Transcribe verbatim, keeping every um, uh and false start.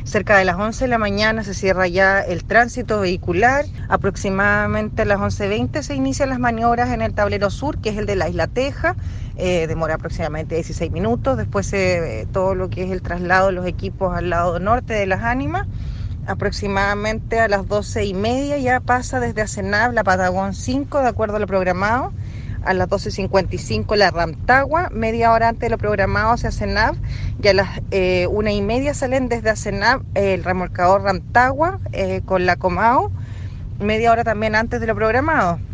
Cerca de las once de la mañana se cierra ya el tránsito vehicular. Aproximadamente a las once veinte se inician las maniobras en el tablero sur, que es el de la Isla Teja. Eh, demora aproximadamente dieciséis minutos. Después se, eh, todo lo que es el traslado de los equipos al lado norte de Las Ánimas. Aproximadamente a las doce y media ya pasa desde Acenab la Patagón cinco, de acuerdo a lo programado. A las doce cincuenta y cinco la Rancagua, media hora antes de lo programado hacia Acenab, y a las eh, una y media salen desde Acenab eh, el remolcador Rancagua eh, con la Comao, media hora también antes de lo programado.